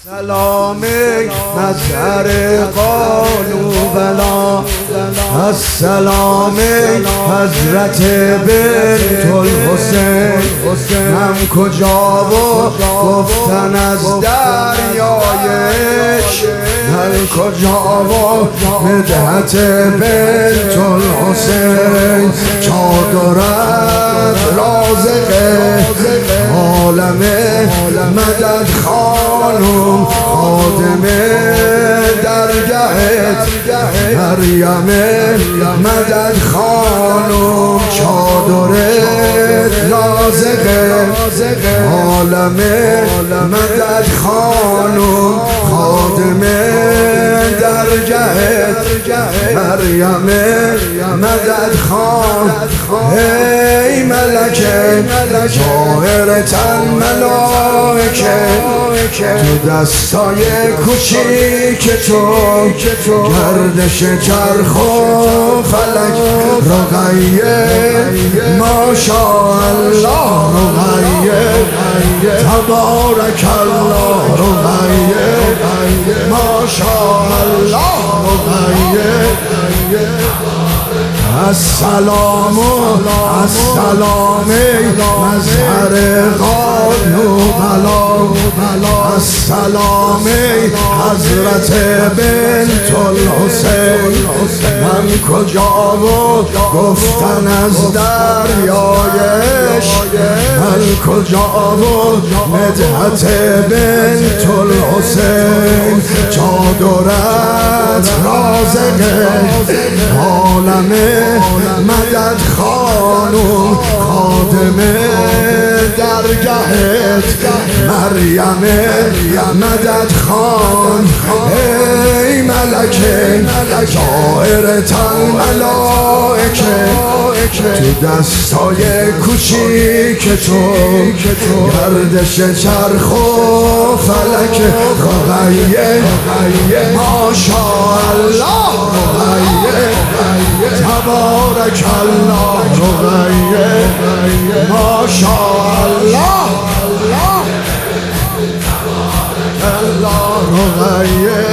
سلامی مظهر قالوا بلا السلامی حضرت بنت الحسین هم کجا و گفتن از دریای عشق هم کجا و مدحت بنت الحسین چادرت رازق عالم مدد خانم خادم درگهت مریم مدد خانم چادرت رازق عالم مدد خانم خادم درگهت مریم مدد خان ای ملکه ظاهرتن ملائکه تو دستای کوچیک تو گردش چرخ و فلک رقیه ماشاءالله رقیه تبارک الله رقیه ماشاءالله رقیه السلام السلام مظهر قالوا بلا السلام حضرت بنت الحسین من کجا و گفتن از دریای عشق من کجا و مدحت بنت الحسین چادرت رازق عالم مدد خانم خادم درگهت مریم مدد خان ای ملکه ظاهرتن ملائکه تو دستای کوچیک تو گردش چرخ و فلک رقیه ماشاءالله رقیه تبارک الله رقیه ماشاءالله الله رقیه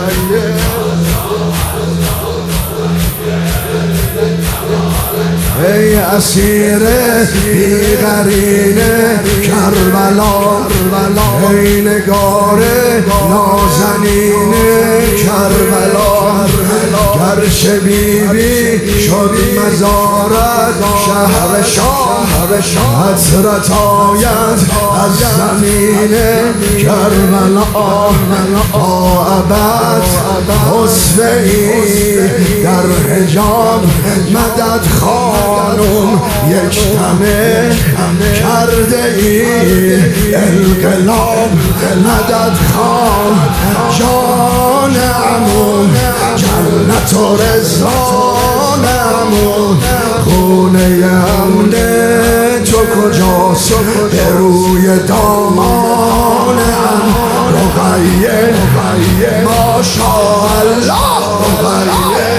ای اسیر بی‌قرین کربلا ای نگار نازنین کربلا گرچه بیبی شد مزارت شهر شام حضرت آید از زمین کربلا تا ابد حسنی در حجاب مدد خانم یک دمه کرده ای انقلاب مدد خان جان عمون جنت و رضوان عمون خونه امن تو کجاست به روی دامان رقیه ماشاءالله رقیه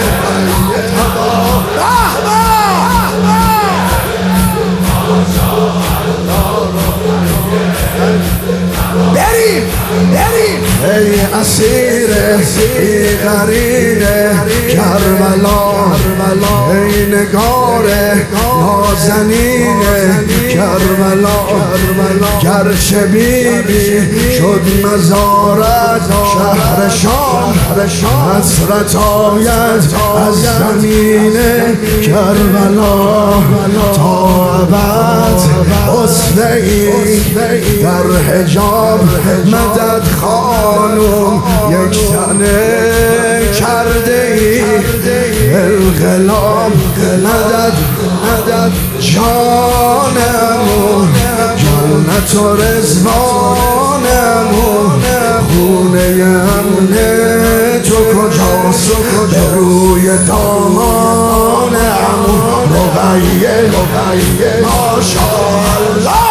بریم ای اسیر بی‌قرین کربلا ای نگار نازنین کربلا گرچه بیبی شد مزارت شهر شام حسرت آید از زمین کربلا تا ابد حسنی در حجاب مدد خانم یک تنه کرده ای انقلاب مدد جانمون جنت و رضوانمون خونه امن تو کجاست به روی دامان عمون رقیه ماشاءالله